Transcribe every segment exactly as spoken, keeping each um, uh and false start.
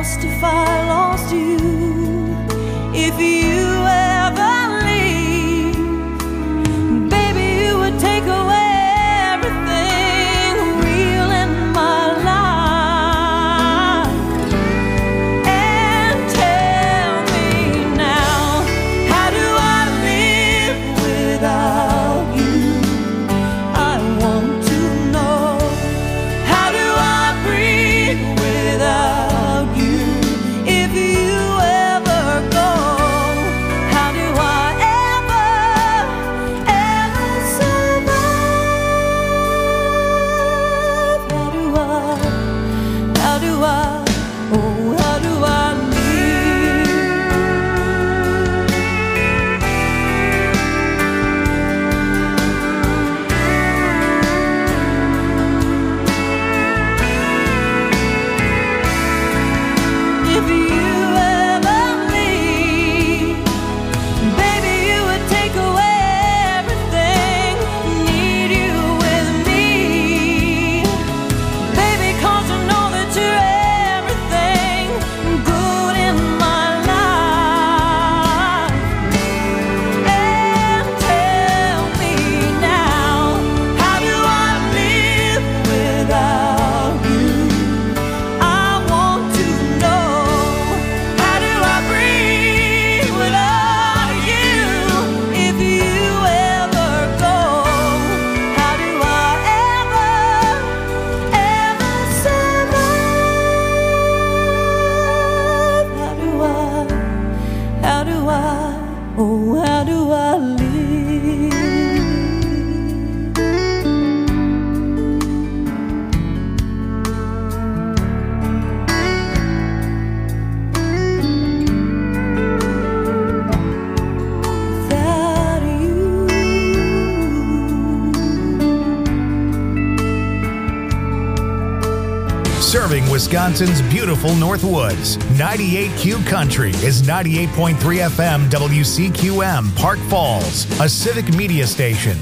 lost if I lost you. If you ever leave, baby, you would take away everything real in my life. And tell me now, how do I live without you? I want to know. How do I breathe without you? If you ever go, how do I ever, ever survive? How do I, how do I, oh, how do I If you ever leave, baby, you would take away everything. Need you with me, baby, 'cause I know that you're everything good in my life. And tell me now, how do I live without you? I want to know. How do I breathe without you? If you ever go, how do I ever, ever survive? How do I, how do I, oh, how do I live? Without you. Serving Wisconsin's beautiful North Woods. ninety-eight Q Country is ninety-eight point three F M W C Q M, Park Falls, a civic media station.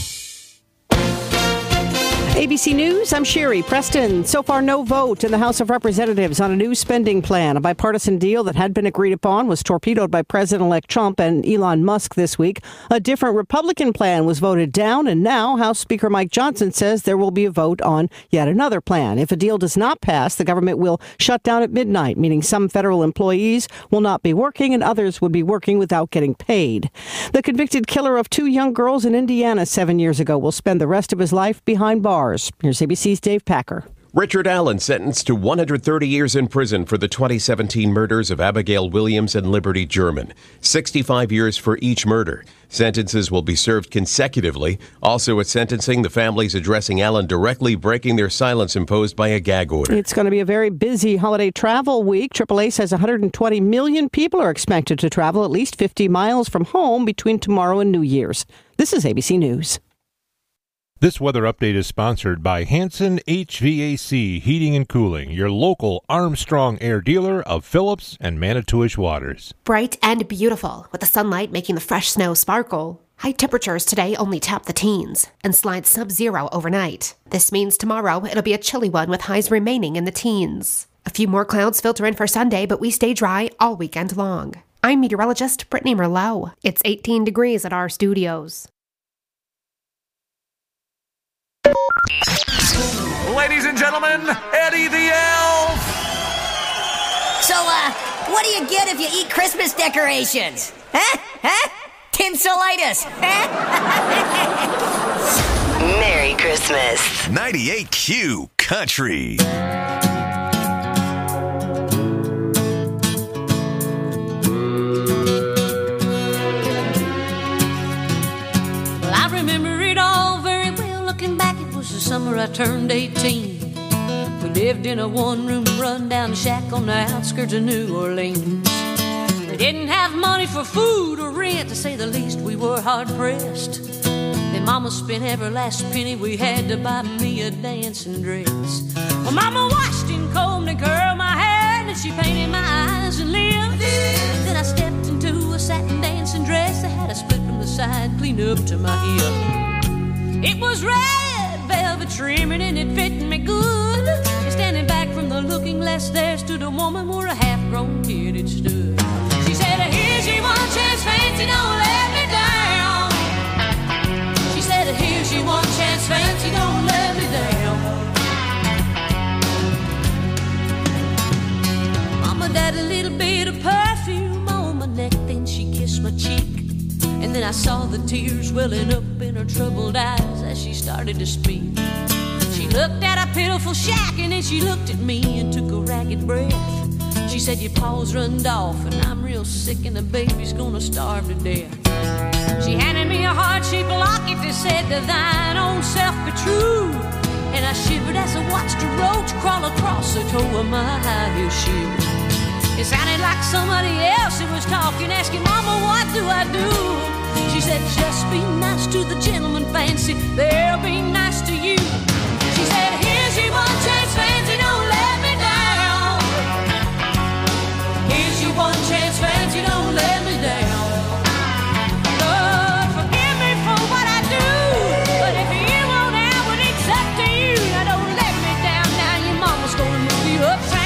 A B C News, I'm Sherry Preston. So far, no vote in the House of Representatives on a new spending plan. A bipartisan deal that had been agreed upon was torpedoed by President-elect Trump and Elon Musk this week. A different Republican plan was voted down, and now House Speaker Mike Johnson says there will be a vote on yet another plan. If a deal does not pass, the government will shut down at midnight, meaning some federal employees will not be working and others would be working without getting paid. The convicted killer of two young girls in Indiana seven years ago will spend the rest of his life behind bars. Here's A B C's Dave Packer. Richard Allen sentenced to one hundred thirty years in prison for the twenty seventeen murders of Abigail Williams and Liberty German. sixty-five years for each murder. Sentences will be served consecutively. Also at sentencing, the families addressing Allen directly, breaking their silence imposed by a gag order. It's going to be a very busy holiday travel week. triple A says one hundred twenty million people are expected to travel at least fifty miles from home between tomorrow and New Year's. This is A B C News. This weather update is sponsored by Hanson H V A C Heating and Cooling, your local Armstrong Air dealer of Phillips and Manitowish Waters. Bright and beautiful, with the sunlight making the fresh snow sparkle. High temperatures today only tap the teens and slide sub-zero overnight. This means tomorrow it'll be a chilly one with highs remaining in the teens. A few more clouds filter in for Sunday, but we stay dry all weekend long. I'm meteorologist Brittany Merlot. It's eighteen degrees at our studios. Ladies and gentlemen, Eddie the Elf! So, uh, what do you get if you eat Christmas decorations? Huh? Huh? Tinselitis, huh? Merry Christmas. ninety-eight Q Country. Well, I remember it all very well. Looking back, it was the summer I turned eighteen. We lived in a one-room run-down shack on the outskirts of New Orleans. We didn't have money for food or rent, to say the least. We were hard-pressed. Then Mama spent every last penny we had to buy me a dancing dress. Well, Mama washed and combed and curled my hair, and she painted my eyes and lips. Then I stepped into a satin dancing dress that had a split from the side clean up to my hip. It was red velvet trimming and it fit me good. Standing back from the looking glass, glass there stood a woman where a half-grown kid had stood. She said, here's your one chance, fancy, don't let me down. She said, here's your one chance, fancy, don't let me down. Mama, that a little bit of perfume on my neck, then she kissed my cheek. And then I saw the tears welling up in her troubled eyes as she started to speak. She looked at a pitiful shack and then she looked at me and took a ragged breath. She said, your paws runned off and I'm real sick and the baby's gonna starve to death. She handed me a heart-shaped locket that said, to thine own self be true. And I shivered as I watched a roach crawl across the toe of my high heel shoe. It sounded like somebody else who was talking, asking, Mama, what do I do? She said, just be nice to the gentleman, fancy, they'll be nice to you. She said, here's your one chance, fancy, don't let me down. Here's your one chance, fancy, don't let me down. Lord, forgive me for what I do, but if you won't have it, it's up to you. Now don't let me down, now your mama's gonna move you uptown.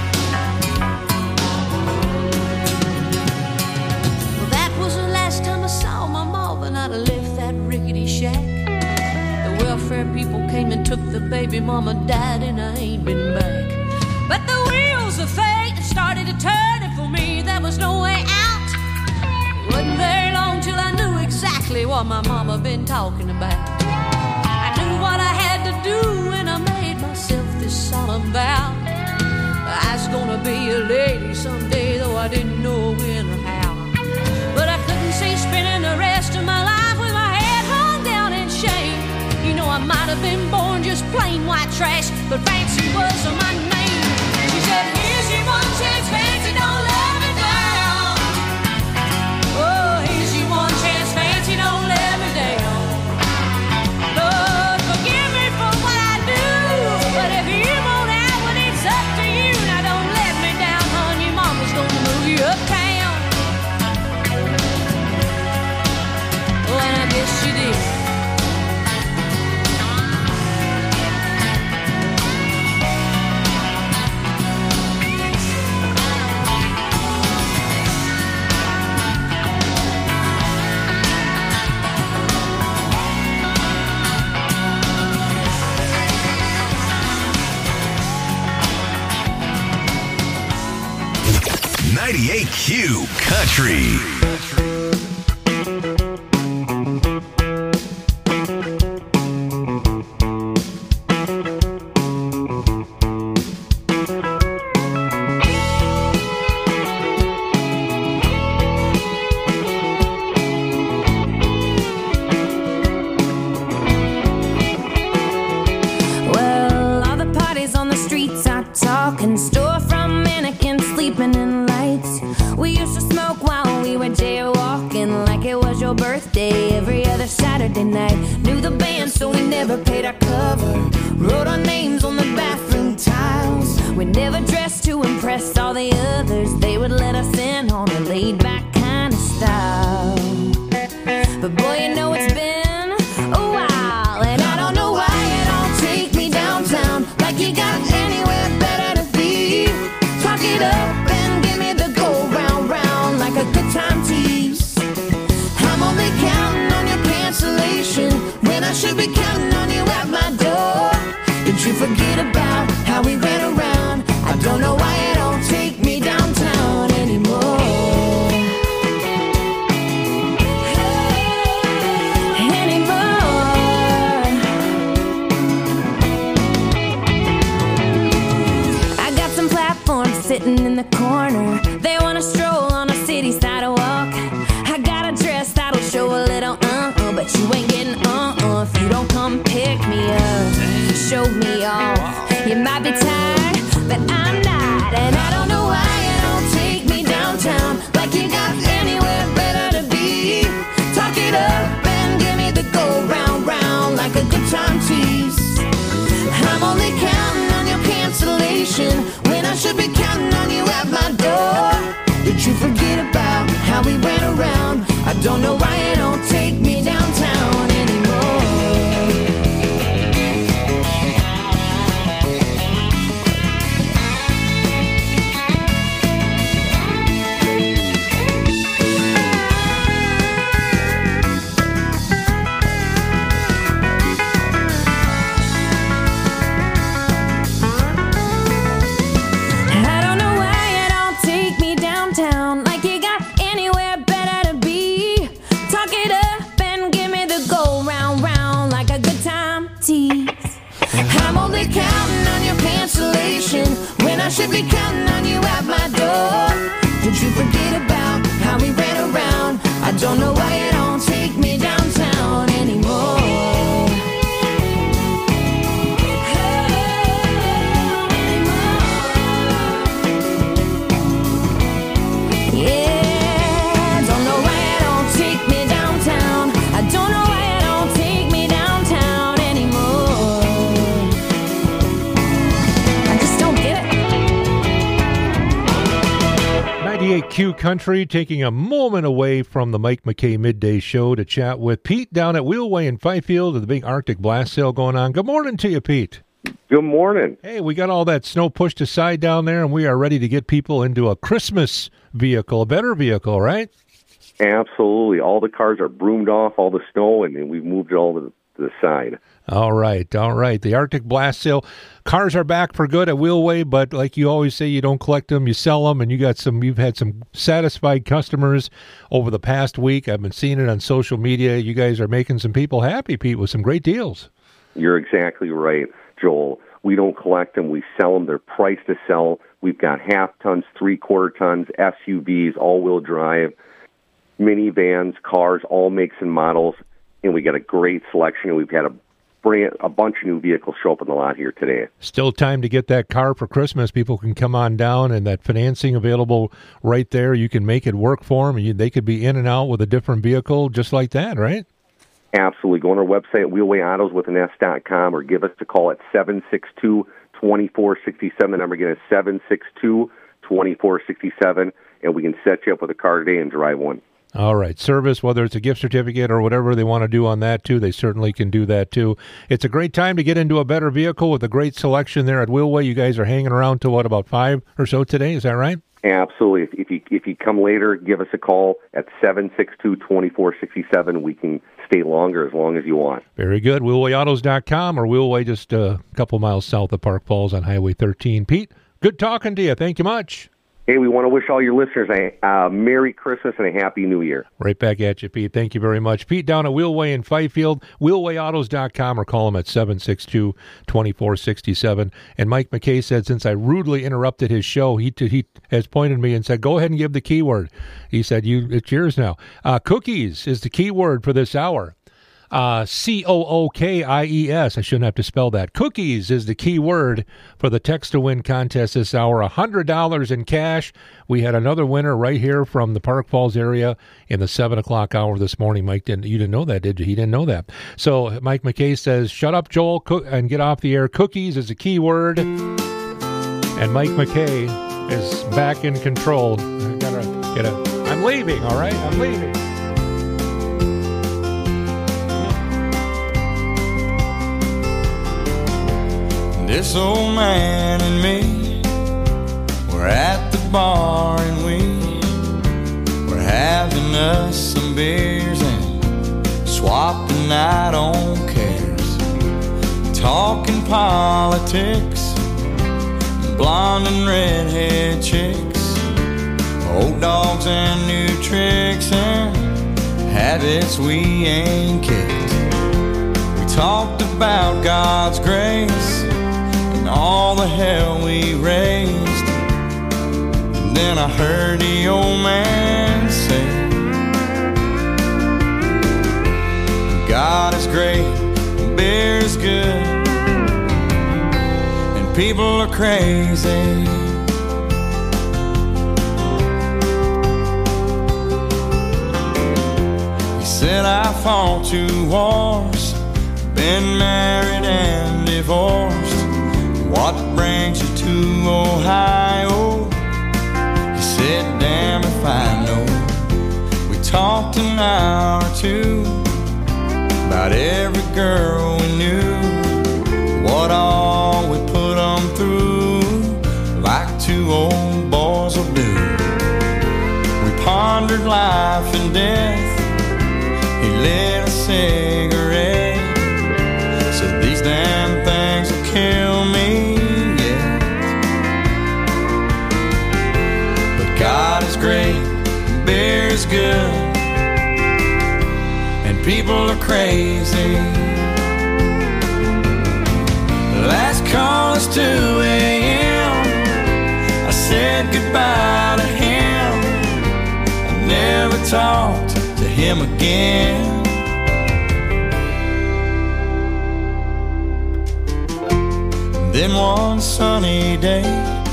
Time I saw my mom and I left that rickety shack. The welfare people came and took the baby, mama died and I ain't been back. But the wheels of fate started to turn and for me there was no way out. It wasn't very long till I knew exactly what my mama been talking about. I knew what I had to do and I made myself this solemn vow. I was gonna be a lady someday, though I didn't know when or how. But I couldn't see spending the rest of my life with my head hung down in shame. You know I might have been born just plain white trash, but fancy was my name. She said, here's your one chance, fancy, don't let me down. Oh, here's your one chance, fancy, don't let me down. Lord, forgive me for what I do, but if you won't have it, it's up to you. Now don't let me down, hon, your mama's gonna move you uptown. And I guess she did. ninety-eight Q Country. Don't know why you don't take me downtown anymore. be counting on you at my door. Did you forget about how we ran around? I don't know why you don't take me downtown anymore. ninety-eight Q Country taking a moment away from the Mike McKay Midday Show to chat with Pete down at Wheelway in Fifield with the big Arctic blast sale going on. Good morning to you, Pete. Good morning. Hey, we got all that snow pushed aside down there, and we are ready to get people into a Christmas vehicle, a better vehicle, right? Absolutely. All the cars are broomed off, all the snow, and we've moved it all to the side. All right, all right. The Arctic blast sale. Cars are back for good at Wheelway, but like you always say, you don't collect them, you sell them, and you got some. You've had some satisfied customers over the past week. I've been seeing it on social media. You guys are making some people happy, Pete, with some great deals. You're exactly right, Joel. We don't collect them, we sell them. They're priced to sell. We've got half tons, three quarter tons, S U Vs, all-wheel drive, minivans, cars, all makes and models, and we got a great selection. We've had a Bring a bunch of new vehicles show up in the lot here today. Still time to get that car for Christmas. People can come on down, and that financing available right there. You can make it work for them, and you, they could be in and out with a different vehicle just like that, right? Absolutely. Go on our website, wheelway autos with an S dot com, or give us a call at seven six two, two four six seven. The number again is seven six two, two four six seven, and we can set you up with a car today and drive one. All right. Service, whether it's a gift certificate or whatever they want to do on that, too, they certainly can do that, too. It's a great time to get into a better vehicle with a great selection there at Wheelway. You guys are hanging around till, what, about five or so today? Is that right? Absolutely. If, if, you, if you come later, give us a call at seven six two, two four six seven. We can stay longer as long as you want. Very good. wheelway autos dot com or Wheelway just uh, a couple miles south of Park Falls on Highway thirteen. Pete, good talking to you. Thank you much. Hey, we want to wish all your listeners a uh, Merry Christmas and a Happy New Year. Right back at you, Pete. Thank you very much. Pete down at Wheelway in Fifield, wheelway autos dot com, or call him at seven six two, two four six seven. And Mike McKay said, since I rudely interrupted his show, he t- he has pointed me and said, go ahead and give the keyword. He said, "You it's yours now." Uh, cookies is the keyword for this hour. Uh, C O O K I E S. I shouldn't have to spell that. Cookies is the key word for the Text to Win contest this hour. one hundred dollars in cash. We had another winner right here from the Park Falls area in the seven o'clock hour this morning. Mike, didn't you didn't know that, did you? He didn't know that. So Mike McKay says, shut up, Joel, cook, and get off the air. Cookies is the key word. And Mike McKay is back in control. I gotta get a, I'm leaving, all right? I'm leaving. This old man and me, we're at the bar and we, we're having us some beers and swapping out on cares, talking politics, blonde and redhead chicks, old dogs and new tricks and habits we ain't kicked. We talked about God's grace, all the hell we raised. And then I heard the old man say, God is great, and beer is good, and people are crazy. He said I fought two wars, been married and divorced. What brings you to Ohio? He said, damn if I know. We talked an hour or two about every girl we knew, what all we put them through, like two old boys will do. We pondered life and death. He lit a cigarette, said these damn things will kill me. God is great, beer is good, and people are crazy. Last call is two a.m. goodbye to him. I never talked to him again. Then one sunny day,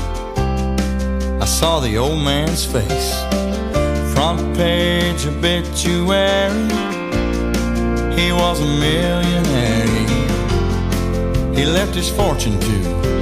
I saw the old man's face. Front page obituary, he was a millionaire. He left his fortune to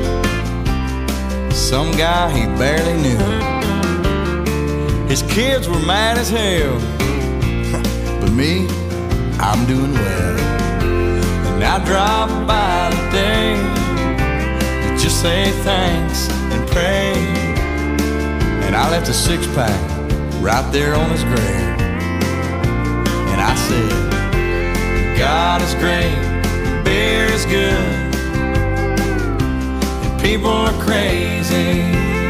some guy he barely knew. His kids were mad as hell, but me, I'm doing well. And I dropped by today to just say thanks and pray. And I left a six-pack right there on his grave. And I said, God is great, beer is good, and people are crazy.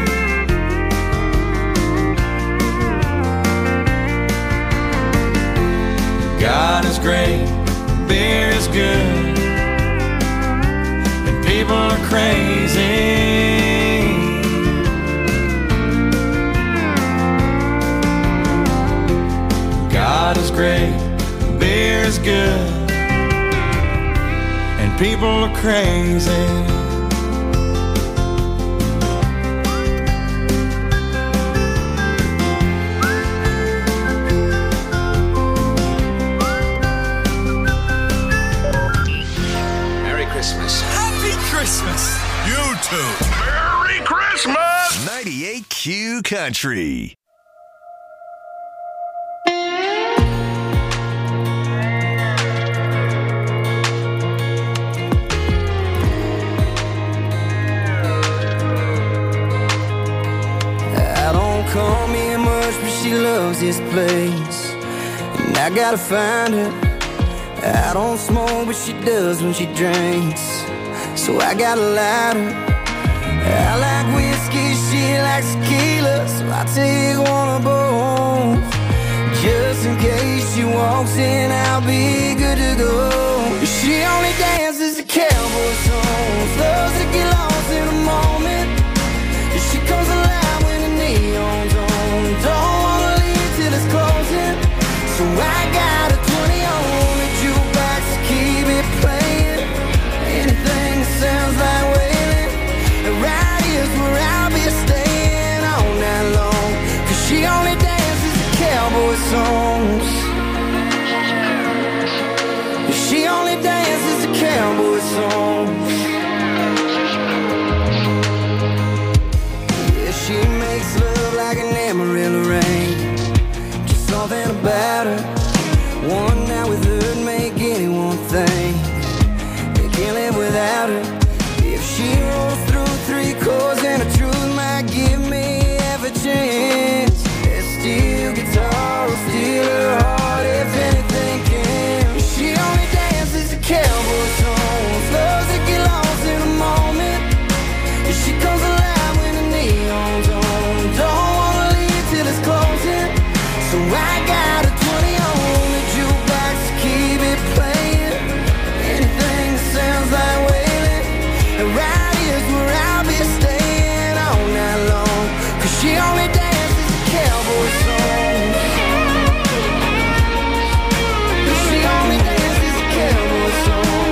God is great, beer is good, and people are crazy. God is great, beer is good, and people are crazy. Merry Christmas. Happy Christmas. You too. Merry Christmas. ninety-eight Q Country. Call me much, but she loves this place, and I gotta find her. I don't smoke, but she does when she drinks, so I gotta light her. I like whiskey, she likes tequila, so I take one of both. Just in case she walks in, I'll be good to go. She only dances to cowboy songs, loves to get lost in a moment. She comes alive when the neon's on. Don't wanna leave till it's closing, so I got a twenty on the jukebox to keep it playing. Anything that sounds like wailing, right here's where I'll be staying all night long. Cause she only dances to cowboy songs. She only dances to cowboy songs. She makes love like an Amarillo rain. Just something about her. One night with her'd make anyone think they can't live without her. If she rolls through three chords and the truth might give me half a chance, that steel guitar will steal her heart if anything can. She only dances to cowboy songs, loves to get lost in a moment. She comes alive when the neon's on. Don't wanna leave till it's closing, so I got a twenty on the jukebox to keep it playing. Anything that sounds like wailing, and right here's where I'll be staying all night long. Cause she only dances to cowboy songs. She only dances to cowboy songs.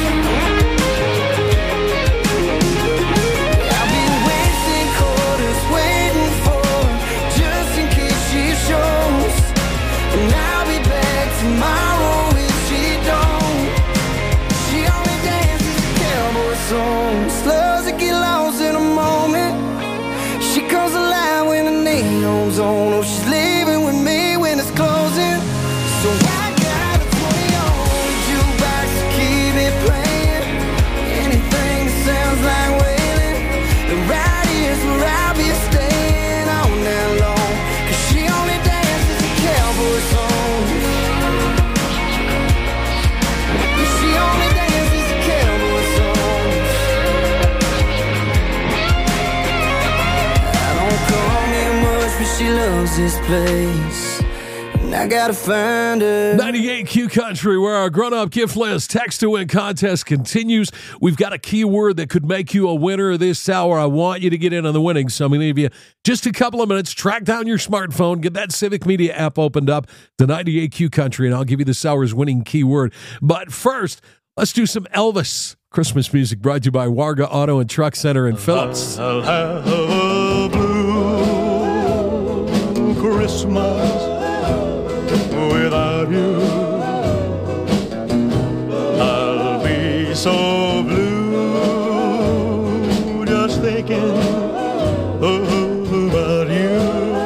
And I'll be back tomorrow if she don't. She only dances to cowboy songs, loves to get lost in a moment. She comes alive when the neon's on. Oh, she's leaving with me when it's closing, so I got a twenty on the jukebox to keep it playing. Anything that sounds like wailing, and right here's where I'll be staying all night long. Cause she only dances to cowboy songs. She only dances to cowboy songs. I don't call me much, but she loves this place, and I gotta find her. ninety-eight Q Country, where our grown-up gift list text to win contest continues. We've got a keyword that could make you a winner this hour. I want you to get in on the winning, so I'm going to give you just a couple of minutes. Track down your smartphone, get that Civic Media app opened up, the ninety-eight Q Country, and I'll give you this hour's winning keyword. But first, let's do some Elvis Christmas music, brought to you by Warga Auto and Truck Center in Phillips. I'll have a blue Christmas without you. I'll be so blue just thinking about you.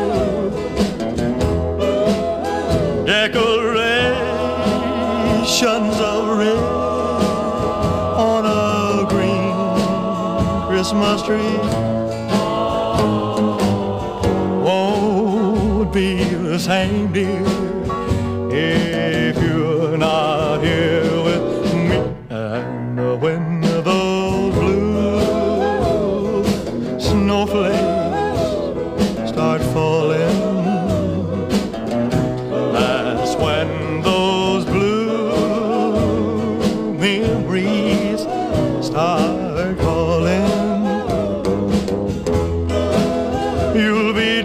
Decorations of red on a green Christmas tree won't be the same, dear, if you're not here with me. And when those blue snowflakes start falling, that's when those blue memories start calling. You'll be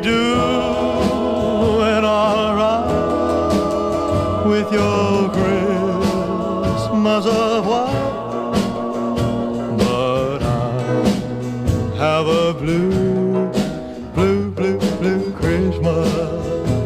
doing all right with your Christmas of white, but I have a blue, blue, blue, blue Christmas.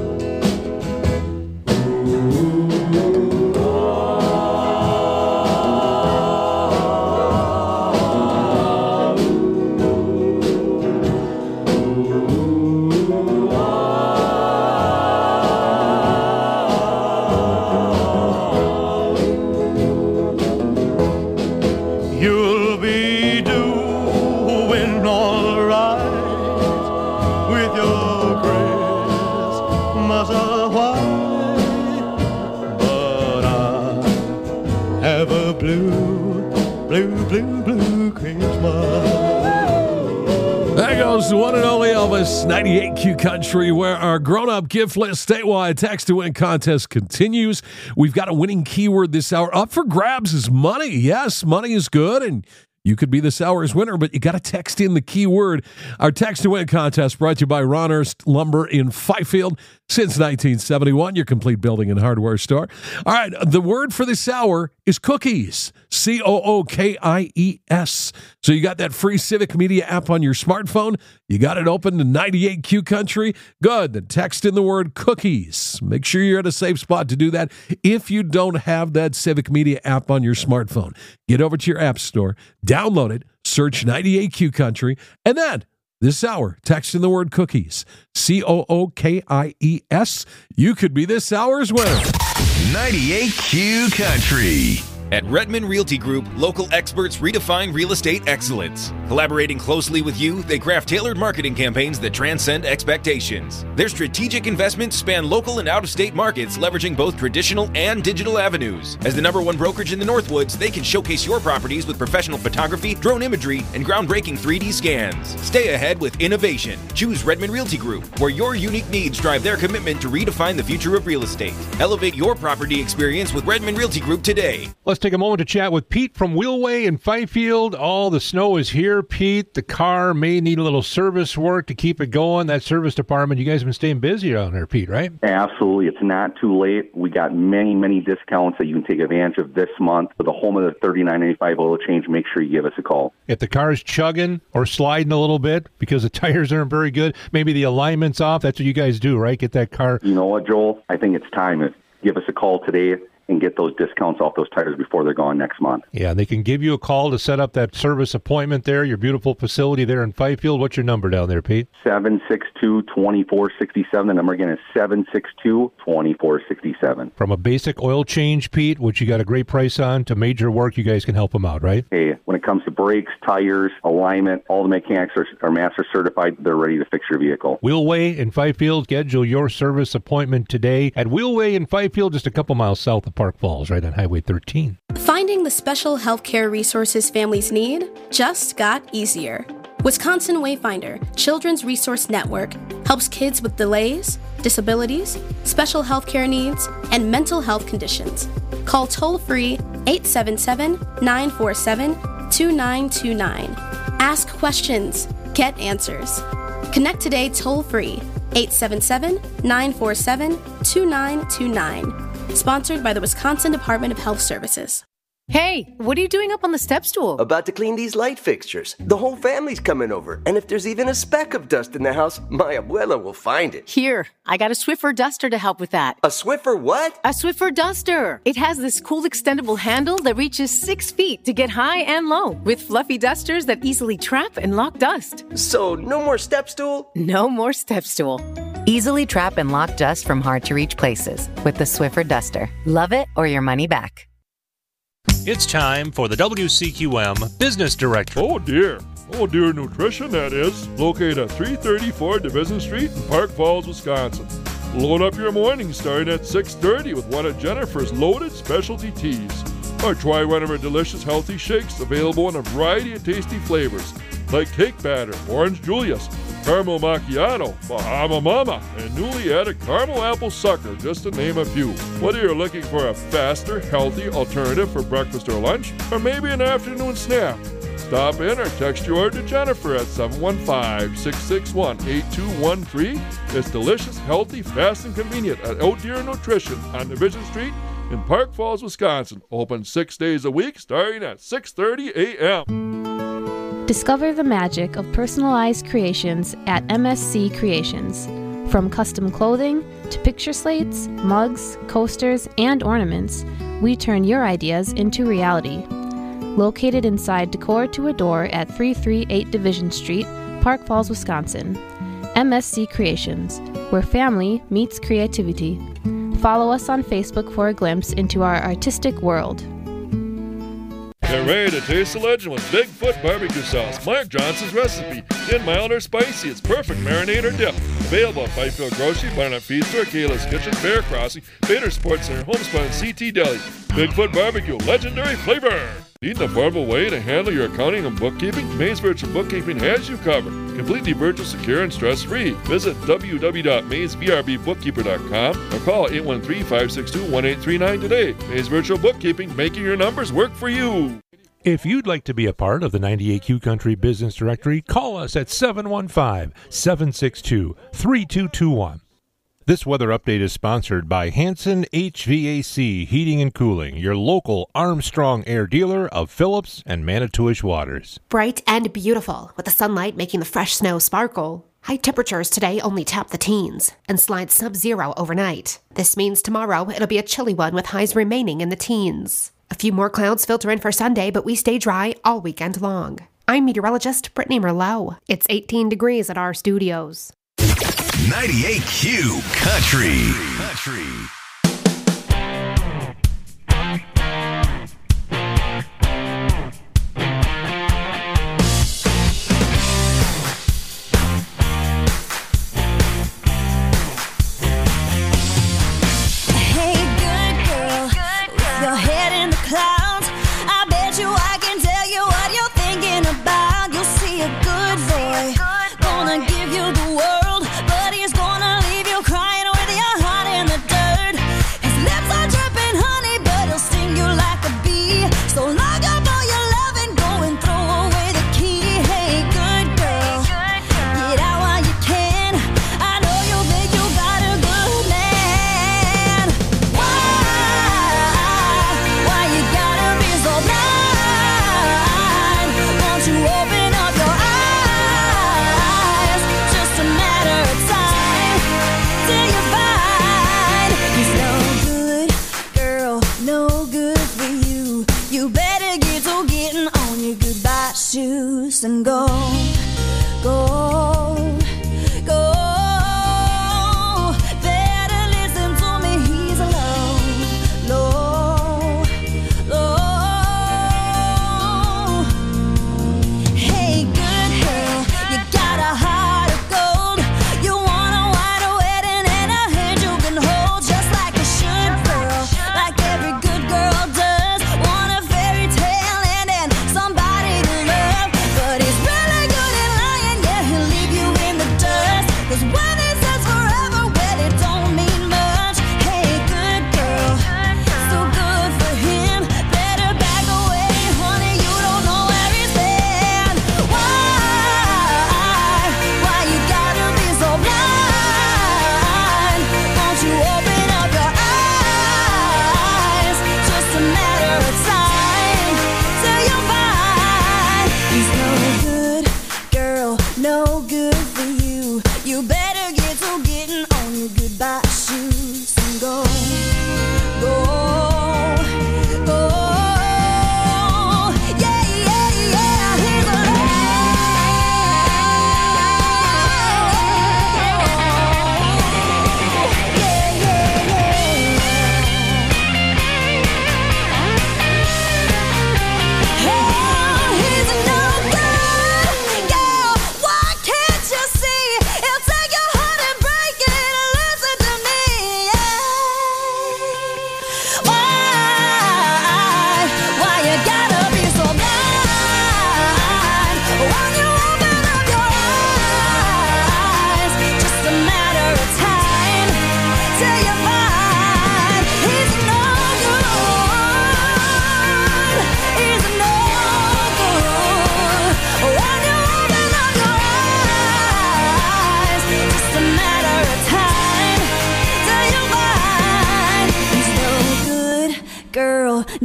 You'll be doing all right with your Christmas of white, but I have a blue, blue, blue, blue Christmas. There goes the one and only Elvis, ninety-eight Q Country, where our grown-up gift list statewide text to win contest continues. We've got a winning keyword this hour. Up for grabs is money. Yes, money is good, and you could be this hour's winner, but you got to text in the keyword. Our text to win contest brought to you by Ron Ernst Lumber in Fifield since nineteen seventy-one, your complete building and hardware store. All right, the word for this hour is cookies, C O O K I E S. So you got that free Civic Media app on your smartphone. You got it open to ninety-eight Q Country. Good. Then text in the word cookies. Make sure you're at a safe spot to do that. If you don't have that Civic Media app on your smartphone, get over to your app store, download it, search ninety-eight Q Country, and then this hour, text in the word cookies, C O O K I E S. You could be this hour's winner. ninety-eight Q Country. At Redmond Realty Group, local experts redefine real estate excellence. Collaborating closely with you, they craft tailored marketing campaigns that transcend expectations. Their strategic investments span local and out-of-state markets, leveraging both traditional and digital avenues. As the number one brokerage in the Northwoods, they can showcase your properties with professional photography, drone imagery, and groundbreaking three D scans. Stay ahead with innovation. Choose Redmond Realty Group, where your unique needs drive their commitment to redefine the future of real estate. Elevate your property experience with Redmond Realty Group today. Let's take a moment to chat with Pete from Wheelway in Fifield. All the snow is here, Pete. The car may need a little service work to keep it going. That service department, you guys have been staying busy down there, Pete, right? Absolutely. It's not too late. We got many, many discounts that you can take advantage of this month. For the home of the thirty-nine ninety-five oil change, make sure you give us a call. If the car's chugging or sliding a little bit because the tires aren't very good, maybe the alignment's off, that's what you guys do, right? Get that car. You know what, Joel? I think it's time. Give us a call today and get those discounts off those tires before they're gone next month. Yeah, they can give you a call to set up that service appointment there, your beautiful facility there in Fifield. What's your number down there, Pete? seven six two, two four six seven. The number again is seven six two, two four six seven. From a basic oil change, Pete, which you got a great price on, to major work, you guys can help them out, right? Hey, when it comes to brakes, tires, alignment, all the mechanics are, are master certified. They're ready to fix your vehicle. Wheelway in Fifield. Schedule your service appointment today at Wheelway in Fifield, just a couple miles south of Park Falls, right on Highway thirteen. Finding the special healthcare resources families need just got easier. Wisconsin Wayfinder Children's Resource Network helps kids with delays, disabilities, special health care needs, and mental health conditions. Call toll-free eight seven seven, nine four seven, two nine two nine. Ask questions. Get answers. Connect today toll-free eight seven seven, nine four seven, two nine two nine. Sponsored by the Wisconsin Department of Health Services. Hey, what are you doing up on the step stool? About to clean these light fixtures. The whole family's coming over, and if there's even a speck of dust in the house, my abuela will find it. Here, I got a Swiffer duster to help with that. A Swiffer what? A Swiffer duster. It has this cool extendable handle that reaches six feet to get high and low, with fluffy dusters that easily trap and lock dust. So, no more step stool? No more step stool. Easily trap and lock dust from hard-to-reach places with the Swiffer duster. Love it or your money back. It's time for the W C Q M Business Directory. Oh dear. Oh dear Nutrition, that is. Located at three thirty-four Division Street in Park Falls, Wisconsin. Load up your morning starting at six thirty with one of Jennifer's loaded specialty teas. Or try one of her delicious healthy shakes available in a variety of tasty flavors like cake batter, orange Julius, caramel macchiato, Bahama Mama, and newly added caramel apple sucker, just to name a few. Whether you're looking for a faster, healthy alternative for breakfast or lunch, or maybe an afternoon snack, stop in or text your order to Jennifer at seven one five, six six one, eight two one three. It's delicious, healthy, fast, and convenient at Oh Dear Nutrition on Division Street in Park Falls, Wisconsin. Open six days a week starting at six thirty a.m. Discover the magic of personalized creations at M S C Creations. From custom clothing to picture slates, mugs, coasters, and ornaments, we turn your ideas into reality. Located inside Decor to Adore at three thirty-eight Division Street, Park Falls, Wisconsin. M S C Creations, where family meets creativity. Follow us on Facebook for a glimpse into our artistic world. Get ready to taste the legend with Bigfoot barbecue sauce. Mark Johnson's recipe. In mild or spicy, it's perfect marinade or dip. Available at Fifield Grocery, Barnett Feed Store, Kayla's Kitchen, Bear Crossing, Bader Sports Center, Homespun, and C T Deli. Bigfoot barbecue, legendary flavor. Need an affordable way to handle your accounting and bookkeeping? Maze Virtual Bookkeeping has you covered. Completely virtual, secure, and stress-free. Visit w w w dot maze v r b bookkeeper dot com or call eight one three, five six two, one eight three nine today. Maze Virtual Bookkeeping, making your numbers work for you. If you'd like to be a part of the ninety-eight Q Country Business Directory, call us at seven one five, seven six two, three two two one. This weather update is sponsored by Hanson H V A C Heating and Cooling, your local Armstrong Air dealer of Phillips and Manitowish Waters. Bright and beautiful, with the sunlight making the fresh snow sparkle. High temperatures today only tap the teens and slide sub-zero overnight. This means tomorrow it'll be a chilly one with highs remaining in the teens. A few more clouds filter in for Sunday, but we stay dry all weekend long. I'm meteorologist Brittany Merlot. It's eighteen degrees at our studios. ninety-eight Q Country. Country. Give you the world, but he's gonna leave you crying with your heart in the dirt.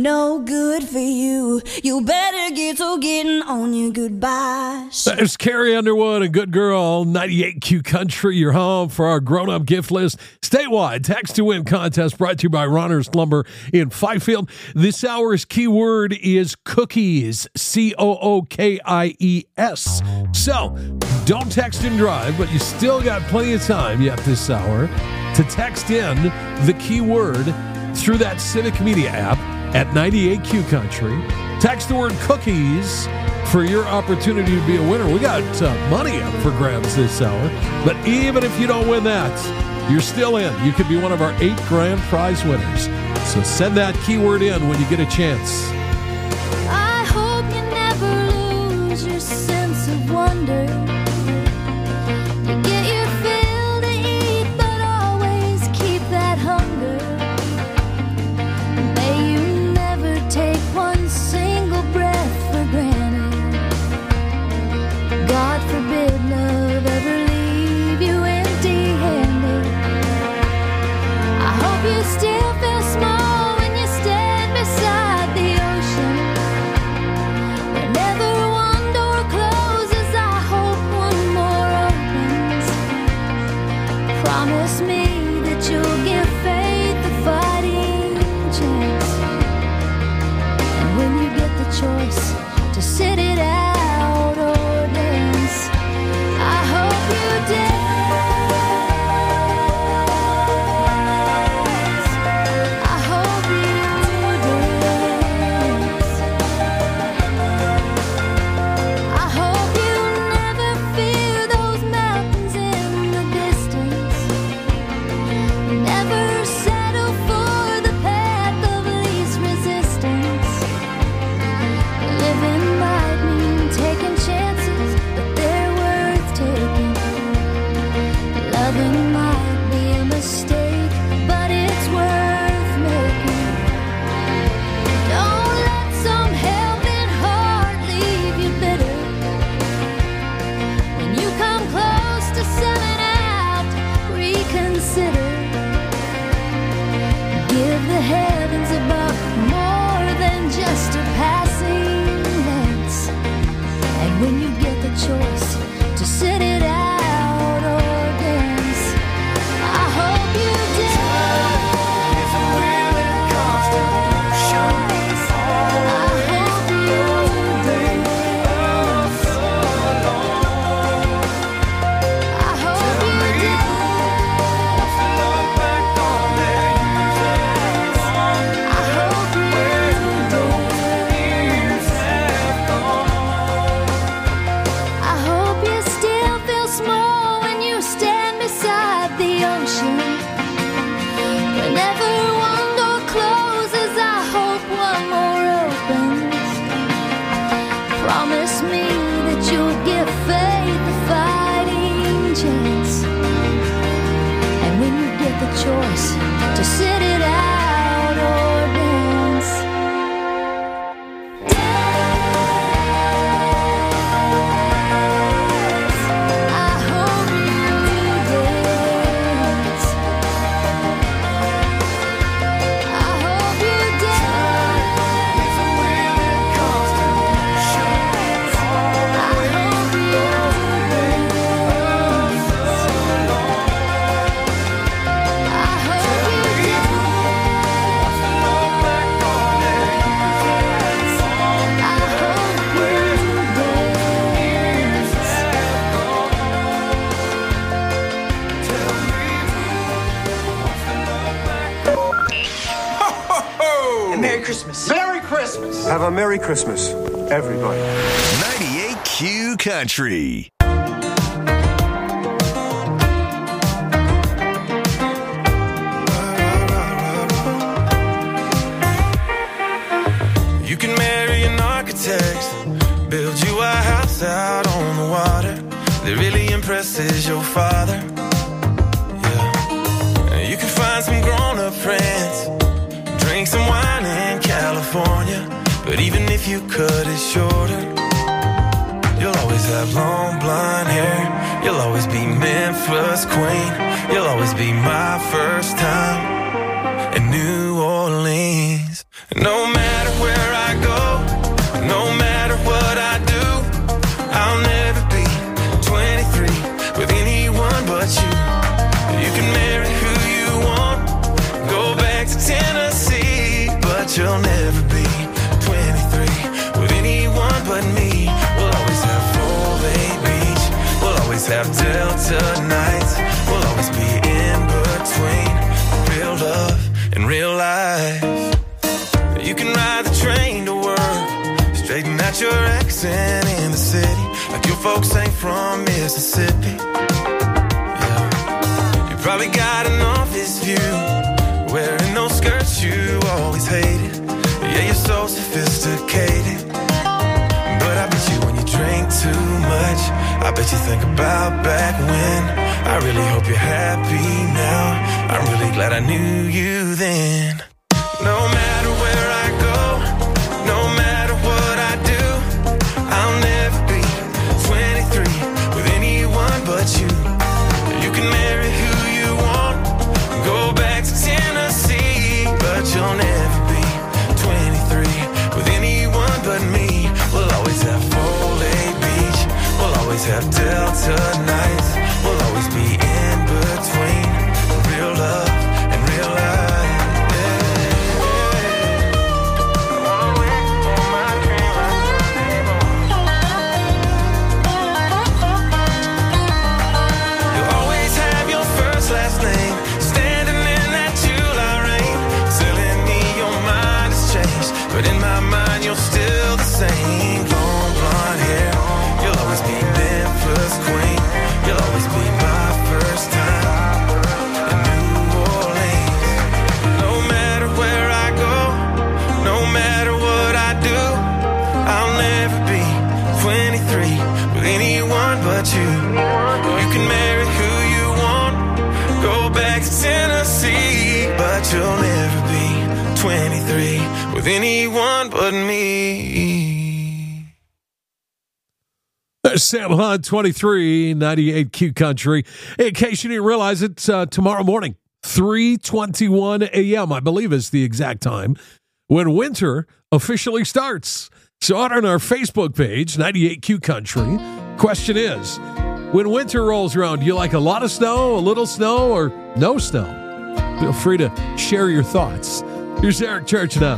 no good for you. You better get to getting on your goodbye. There's Carrie Underwood, a good girl, ninety-eight Q Country, your home for our grown-up gift list. Statewide text to win contest brought to you by Ronner's Lumber in Fifield. This hour's keyword is cookies, C O O K I E S. So, don't text and drive, but you still got plenty of time yet this hour to text in the keyword through that Civic Media app at ninety-eight Q Country. Text the word cookies for your opportunity to be a winner. We got uh, money up for grabs this hour, but even if you don't win that, you're still in. You could be one of our eight grand prize winners. So send that keyword in when you get a chance. I hope you never lose your sense of wonder. You get your fill to eat, but always keep that hunger. May you never take one single breath for granted. God forbid love ever leave you empty-handed. I hope you still feel small when you stand beside the ocean. Whenever one door closes, I hope one more opens. Promise me that you'll give faith a fighting chance. And when you get the choice to sit it out or dance, I hope you dance. I hope you dance. I hope you never fear those mountains in the distance. Never settle for the path of least resistance. Living might mean taking chances, but they're worth taking. Loving might be a mistake, but it's worth making. Don't let some helping heart leave you bitter. When you come close to selling out, reconsider. Give the heavens above more than just a passing glance. And when you get the choice to sit it out or dance, I hope you dance. I hope you still feel small when you stand beside the ocean. Whenever one door closes, I hope one more opens. Promise me that you'll give faith a fighting chance. And when you get the choice to sit it out or dance, I hope you dance. I hope you dance. I hope Merry Christmas. Merry Christmas. Have a Merry Christmas, everybody. ninety-eight Q Country. You can marry an architect, build you a house out on the water that really impresses your father. Yeah. You can find some grown-up friends, drink some wine in California, but even if you cut it shorter, you'll always have long blonde hair. You'll always be Memphis queen. You'll always be my first time in New Orleans. No matter Probably got an office view, wearing those skirts you always hated. Yeah, you're so sophisticated. But I bet you when you drink too much, I bet you think about back when. I really hope you're happy now. I'm really glad I knew you then. No matter where I go, no matter what I do, I'll never be twenty-three with anyone but you. You can marry who you want, go back to Tennessee, but you'll never be twenty-three with anyone but me. We'll always have Foley Beach, we'll always have Delta nights, we'll always be in between real love and real life. But in my mind, you're still the same. Long blonde hair, you'll always be Memphis queen. You'll always be my first time in New Orleans. No matter where I go, no matter what I do, I'll never be twenty-three with anyone but you. You can marry who you want, go back to Tennessee, but you'll never be twenty-three with anyone but me. There's Sam Hunt, twenty-three, ninety-eight Q Country. In case you didn't realize it, uh, tomorrow morning, three twenty-one a.m., I believe is the exact time, when winter officially starts. So out on our Facebook page, ninety-eight Q Country, question is, when winter rolls around, do you like a lot of snow, a little snow, or no snow? Feel free to share your thoughts. Here's Eric Church now.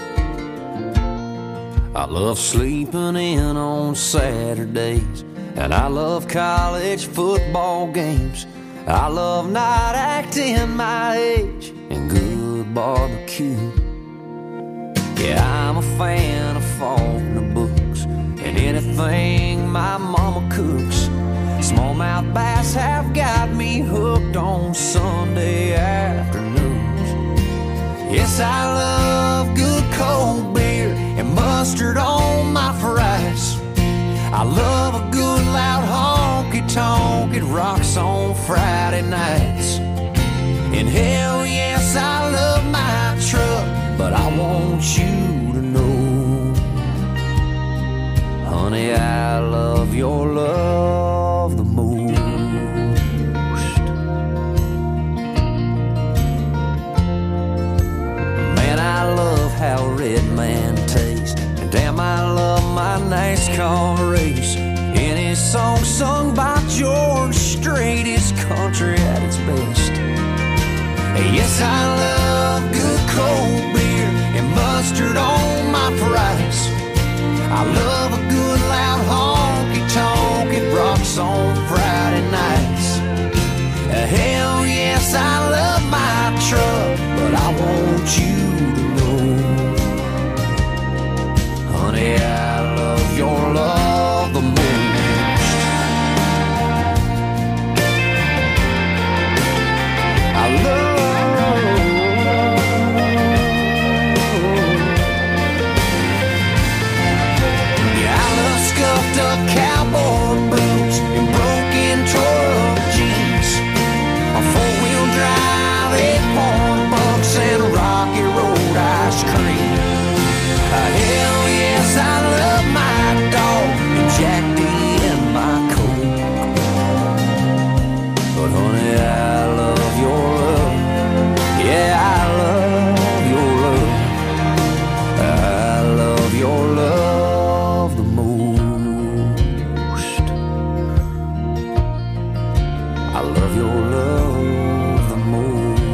I love sleeping in on Saturdays, and I love college football games. I love not acting my age and good barbecue. Yeah, I'm a fan of Faulkner books and anything my mama cooks. Smallmouth bass have got me hooked on Sunday afternoons. Yes, I love good cold beer and mustard on my fries. I love a good loud honky-tonk, it rocks on Friday nights. And hell yes, I love my truck, but I want you to know, honey, I love your love the most. Man, I love how Red Man tastes, and damn, I love my NASCAR race. Any song sung by George Strait is country at its best. Yes, I love good cold beer and mustard on my fries. I love a good loud honky-tonk, it rocks on Friday nights. Hell yes, I love my truck, but I want you to know, honey, I love your love the most. I love up cowboy boots and broken truck jeans, a four-wheel drive, eight-point bucks, and Rocky Road ice cream. Uh, hell yes, I love my dog and Jack D and my Coke. But honey, I love your love. Yeah, I love your love. I love your love the most. I love your love the most.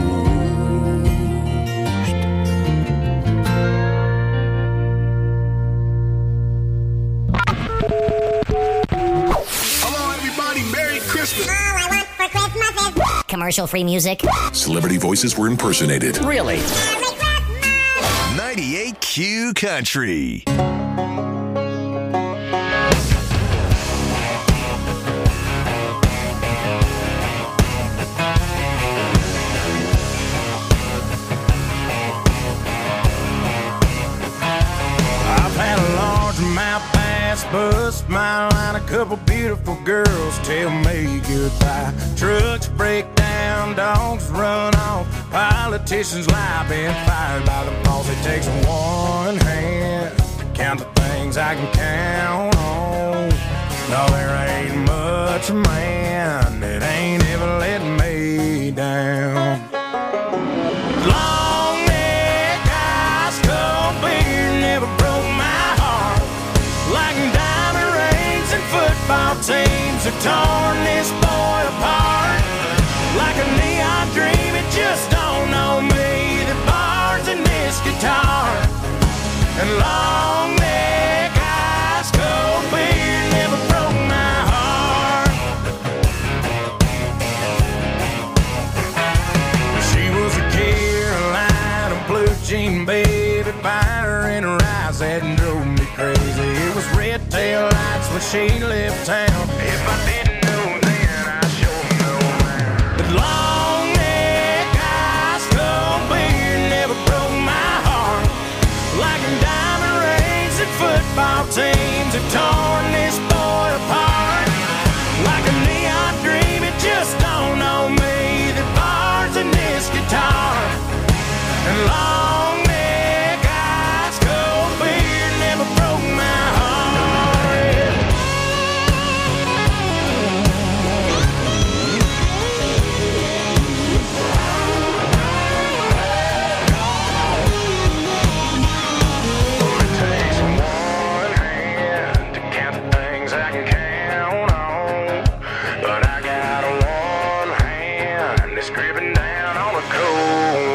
Hello, everybody. Merry Christmas. All I want for Christmas is commercial-free music. Celebrity voices were impersonated. Really? ninety-eight Q Country. bus my line, a couple beautiful girls tell me goodbye. Trucks break down, dogs run off, politicians lie, been fired by the boss. It takes one hand to count the things I can count on. No, there ain't much man that ain't ever let me down. Long neck, ice cold beer never broke my heart. Like diamond rings and football teams have torn this boy apart. Like a neon dream, it just don't know me. The bars in this guitar and long neck, ice cold beer never broke my heart. She was a Carolina blue jean baby, fire in her eyes that drove me crazy. It was red tail lights when she left town. If I didn't know then, I sure know now. But long neck, ice cold beer never broke my heart. Like diamond rings and football teams have torn this boy apart. Like a neon dream, it just don't know me. The bars in this guitar and long neck, ice cold beer never broke my heart. It takes one hand to count the things I can count on, but I got one hand that's gripping down on a cold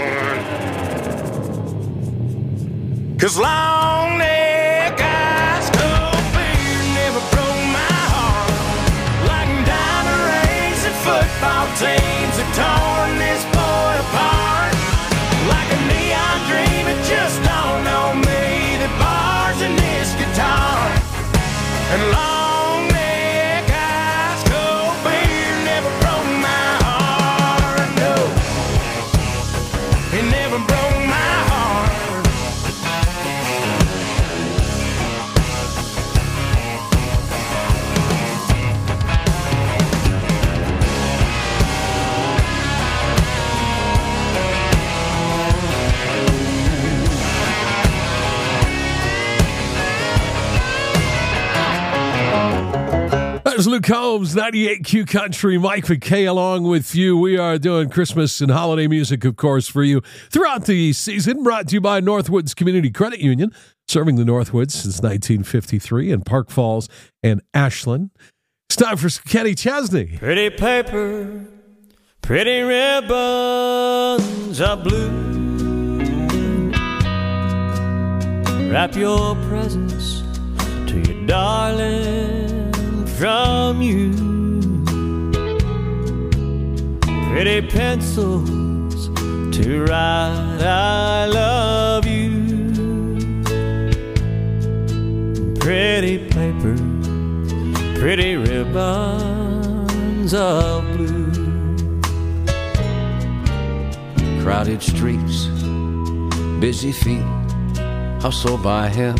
one. 'Cause long neck, ice cold beer never broke my heart. Like diamond rings and football teams have torn this boy apart. Like a neon dream, it just don't know me. The bars in this guitar and long neck, ice cold beer never broke my heart. No, it never broke my heart. There's Luke Combs, ninety-eight Q Country, Mike McKay along with you. We are doing Christmas and holiday music, of course, for you throughout the season. Brought to you by Northwoods Community Credit Union, serving the Northwoods since nineteen fifty-three in Park Falls and Ashland. It's time for Kenny Chesney. Pretty paper, pretty ribbons of blue. Wrap your presents to your darling from you. Pretty pencils to write I love you. Pretty paper, pretty ribbons of blue. Crowded streets, busy feet, hustle by him.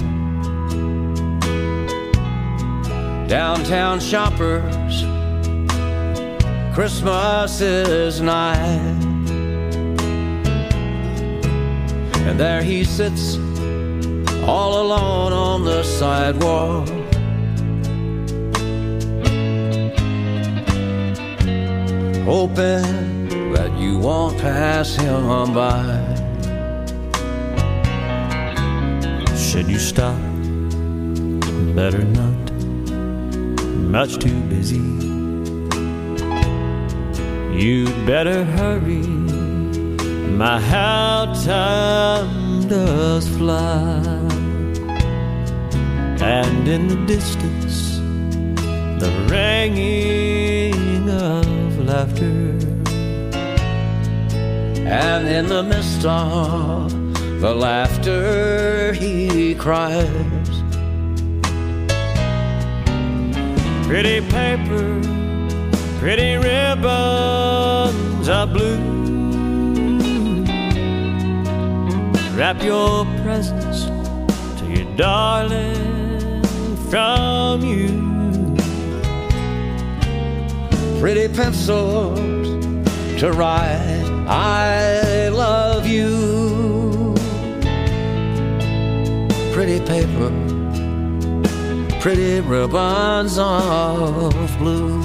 Downtown shoppers, Christmas is nigh, and there he sits all alone on the sidewalk, hoping that you won't pass him by. Should you stop? Better not. Much too busy. You'd better hurry. My, how time does fly. And in the distance, the ringing of laughter. And in the midst of the laughter, he cries. Pretty paper, pretty ribbons of blue. Wrap your presents to your darling from you. Pretty pencils to write I love you. Pretty paper, pretty ribbons of blue.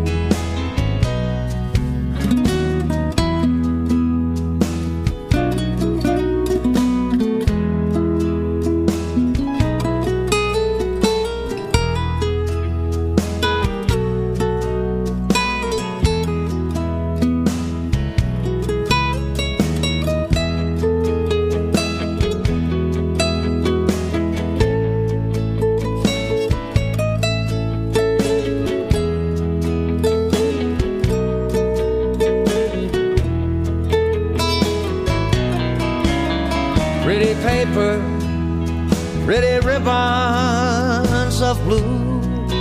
Pretty paper, pretty ribbons of blue.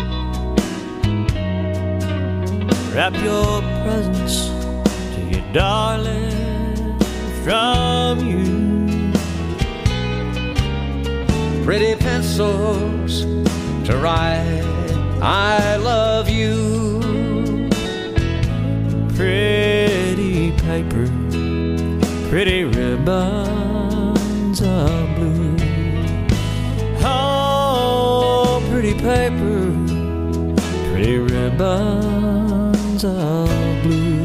Wrap your presents to your darling from you. Pretty pencils to write I love you. Pretty paper, pretty ribbons of blue. Oh, pretty paper, pretty ribbons of blue.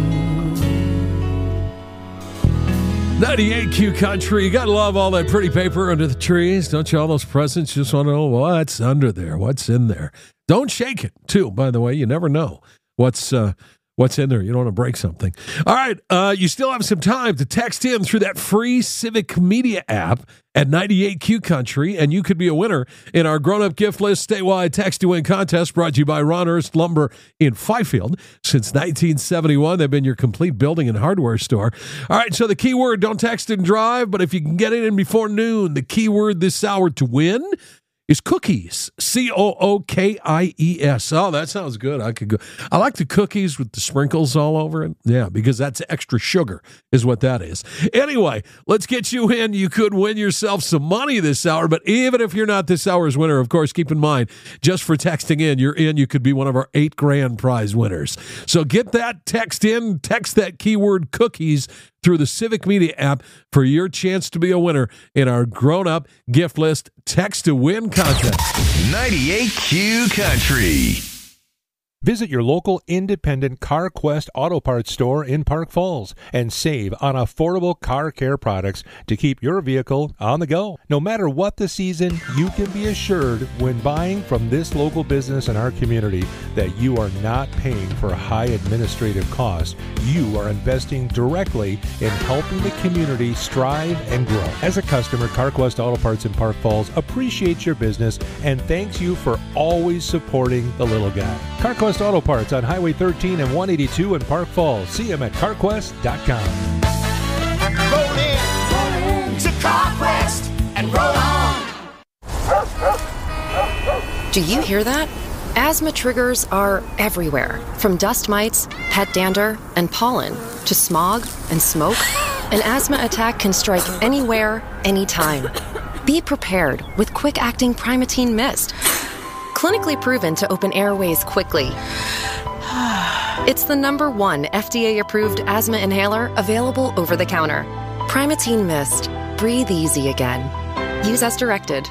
ninety-eight Q Country. You got to love all that pretty paper under the trees. Don't you? All those presents. You just want to know what's under there, what's in there. Don't shake it, too, by the way. You never know what's uh, what's in there. You don't want to break something. All right. Uh, you still have some time to text in through that free Civic Media app at ninety-eight Q Country, and you could be a winner in our grown-up gift list statewide text-to-win contest brought to you by Ron Ernst Lumber in Fifield. Since nineteen seventy-one, they've been your complete building and hardware store. All right, so the keyword, don't text and drive, but if you can get it in before noon, the keyword this hour to win is cookies. C O O K I E S. Oh, that sounds good. I could go. I like the cookies with the sprinkles all over it. Yeah, because that's extra sugar is what that is. Anyway, let's get you in. You could win yourself some money this hour, but even if you're not this hour's winner, of course, keep in mind, just for texting in, you're in. You could be one of our eight grand prize winners. So get that text in. Text that keyword cookies through the Civic Media app for your chance to be a winner in our grown-up gift list text-to-win contest. ninety-eight Q Country. Visit your local independent CarQuest Auto Parts store in Park Falls and save on affordable car care products to keep your vehicle on the go. No matter what the season, you can be assured when buying from this local business in our community that you are not paying for high administrative costs. You are investing directly in helping the community strive and grow. As a customer, CarQuest Auto Parts in Park Falls appreciates your business and thanks you for always supporting the little guy. CarQuest Auto Parts on Highway thirteen and one eighty-two in Park Falls. See them at carquest dot com. Roll in, roll in to CarQuest and roll on. Do you hear that? Asthma triggers are everywhere, from dust mites, pet dander, and pollen, to smog and smoke. An asthma attack can strike anywhere, anytime. Be prepared with quick-acting Primatene Mist. Clinically proven to open airways quickly. It's the number one F D A-approved asthma inhaler available over the counter. Primatene Mist. Breathe easy again. Use as directed.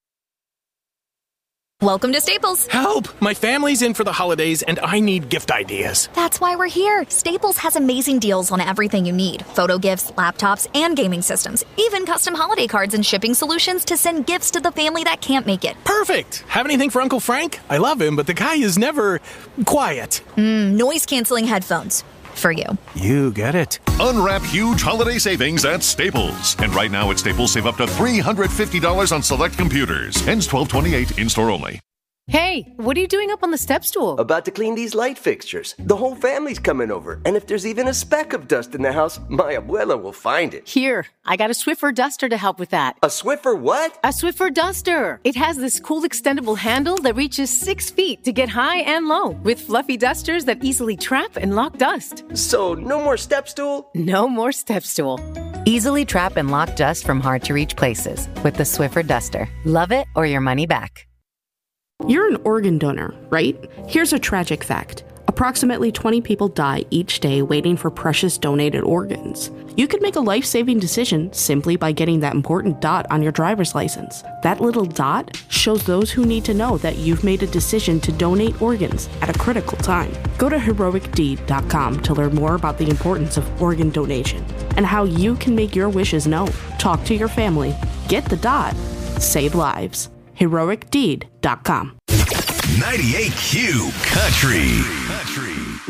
Welcome to Staples. Help! My family's in for the holidays and I need gift ideas. That's why we're here. Staples has amazing deals on everything you need. Photo gifts, laptops, and gaming systems. Even custom holiday cards and shipping solutions to send gifts to the family that can't make it. Perfect! Have anything for Uncle Frank? I love him, but the guy is never quiet. Mm, noise-canceling headphones. For you. You get it. Unwrap huge holiday savings at Staples. And right now at Staples, save up to three hundred fifty dollars on select computers. Ends twelve twenty-eight, in-store only. Hey, what are you doing up on the step stool? About to clean these light fixtures. The whole family's coming over, and if there's even a speck of dust in the house, my abuela will find it. Here, I got a Swiffer duster to help with that. A Swiffer what? A Swiffer duster. It has this cool extendable handle that reaches six feet to get high and low, with fluffy dusters that easily trap and lock dust. So, no more step stool? No more step stool. Easily trap and lock dust from hard-to-reach places with the Swiffer duster. Love it or your money back. You're an organ donor, right? Here's a tragic fact. Approximately twenty people die each day waiting for precious donated organs. You could make a life-saving decision simply by getting that important dot on your driver's license. That little dot shows those who need to know that you've made a decision to donate organs at a critical time. Go to heroic deed dot com to learn more about the importance of organ donation and how you can make your wishes known. Talk to your family. Get the dot. Save lives. heroic deed dot com. ninety-eight Q Country. Country.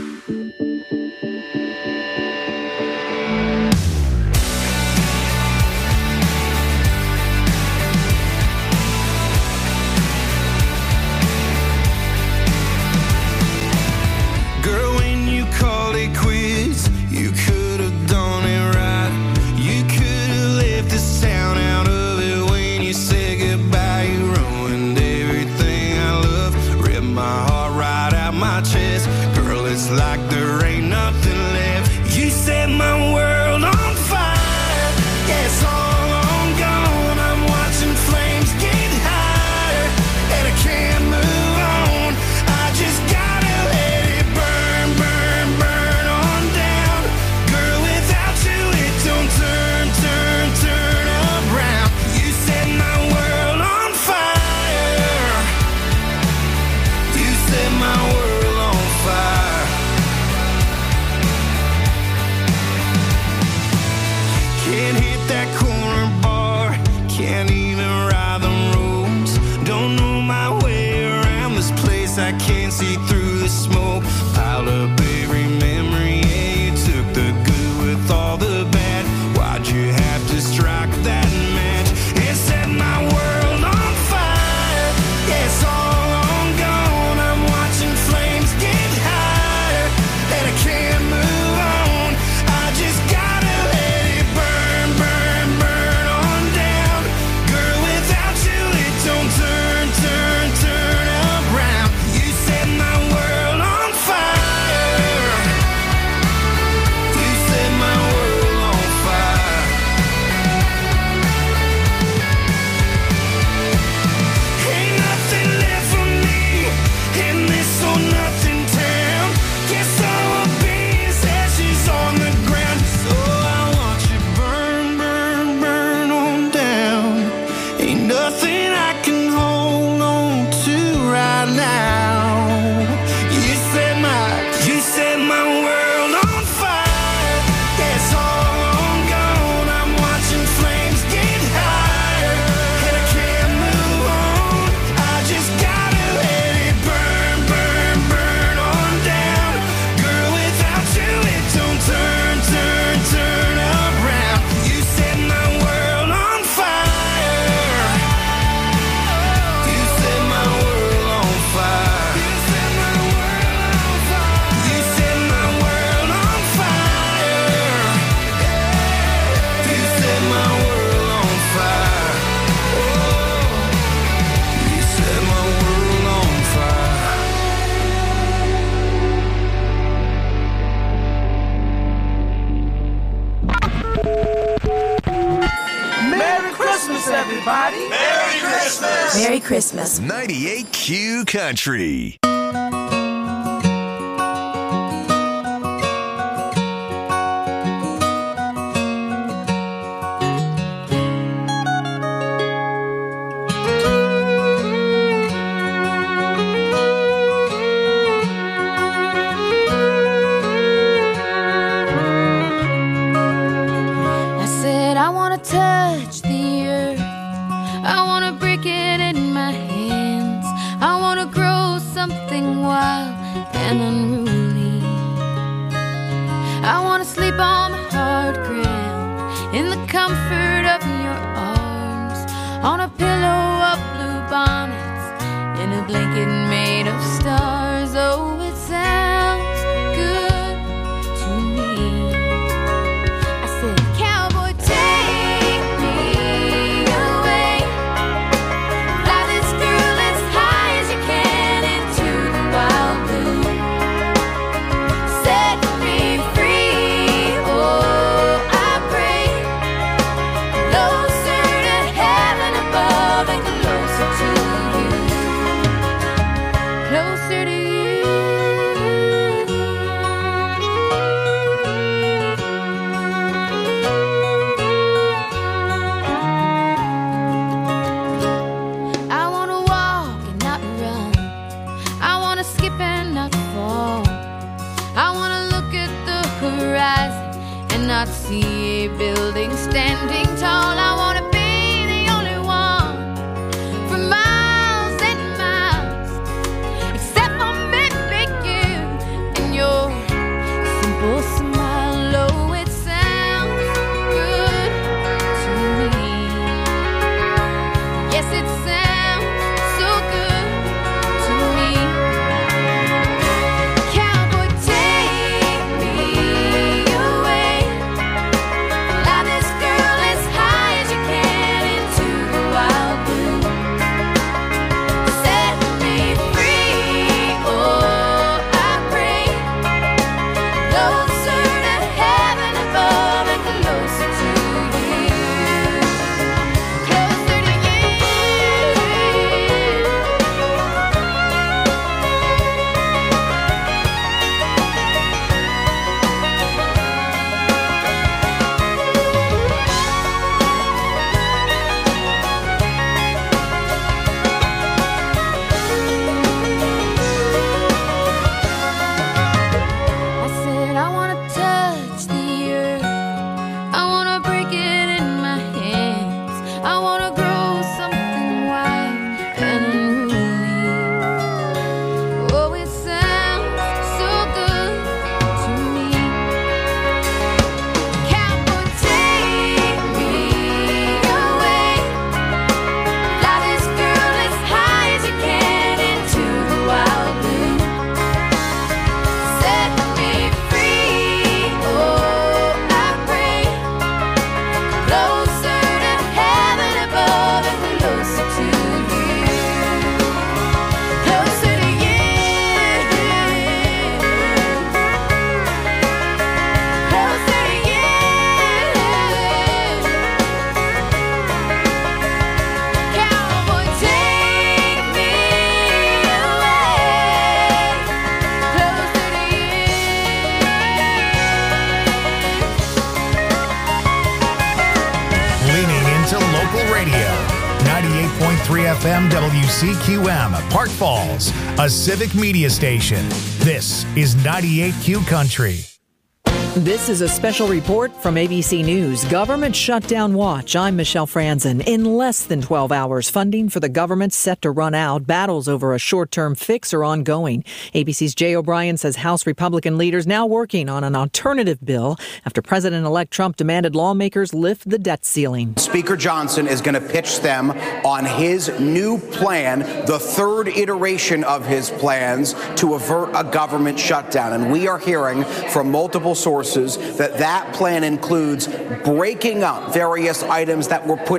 Girl, when you called it quits, you could have done it right. You could have left this town out of it when you said goodbye. You ruined everything I love, ripped my heart right out my chest. Girl, it's like there ain't nothing left. You set my world on fire. Yeah, it's all on gone. I'm watching flames get higher, and I can't move on. I just gotta let it burn, burn, burn on down. Girl, without you it don't turn, turn, turn around. You set my world on fire. You set my world on fire. Can't hit that corner bar, can't even ride the roads. Don't know my way around this place, I can't see through the smoke. Piled up every memory, yeah, you took the good with all the bad. Why'd you have to strike that match and set my world on fire? Yeah, it's all on gone. I'm watching flames get higher, and I can't move on. I just gotta let it burn, burn, burn on down. Girl, without you it don't turn, turn, turn around. You set my world on fire. You set my world on fire. Ain't nothing left for me in this or nothing town. Guess I will be as ashes on the ground. So I want you burn, burn, burn on down. Ain't nothing I can hold on to right now. You set my, you set my world on fire. Yeah, it's all on gone. I'm watching flames get higher, and I can't move on. I just gotta let it burn, burn, burn on down. Girl, without you it don't turn, turn, turn around. You set my world on fire. You set my world on fire. You set my world on fire. You set my world on fire. You set my world on fire. Oh, you set my world on fire. Merry Christmas, everybody! Merry Christmas! Merry Christmas. ninety-eight Q Country. I said I wanna touch the earth, I wanna break it in my hands, I wanna grow something wild and unruly. I wanna sleep on the hard ground in the comfort of your arms, on a pillow of blue bonnets, in a blanket made of stars. Oh, it sounds good to me. I said, cowboy, take me away, fly this girl as high as you can into the wild blue, set me free. Oh, I pray closer to heaven above. not see a building standing tall. I want to be the only one for miles and miles, except for maybe you and your simple smile. Oh, it sounds good to me. Yes, it sounds so good to me. Cowboy, take me away. Fly this girl as high as you can into the wild blue. Set me free, oh, I pray. Closer to heaven above and closer to you. Closer to you. I said I wanna touch the earth. I wanna break it in my hands. I wanna grow something white and unruly. Oh, it sounds so good to me. Cowboy, take me away. Fly this girl as high as you can into the wild blue. Set me free, oh, I pray. Closer to heaven above and closer to you. Closer to you. Closer to you. Cowboy, take me away. Closer to Leaning into local radio. ninety-eight point three F M W C Q M, Park Falls, a civic media station. This is ninety-eight Q Country. This is a special report from A B C News. Government shutdown watch. I'm Michelle Franzen. In less than twelve hours, funding for the government set to run out. Battles over a short-term fix are ongoing. A B C's Jay O'Brien says House Republican leaders now working on an alternative bill after President-elect Trump demanded lawmakers lift the debt ceiling. Speaker Johnson is going to pitch them on his new plan, the third iteration of his plans to avert a government shutdown. And we are hearing from multiple sources that that plan includes breaking up various items that were put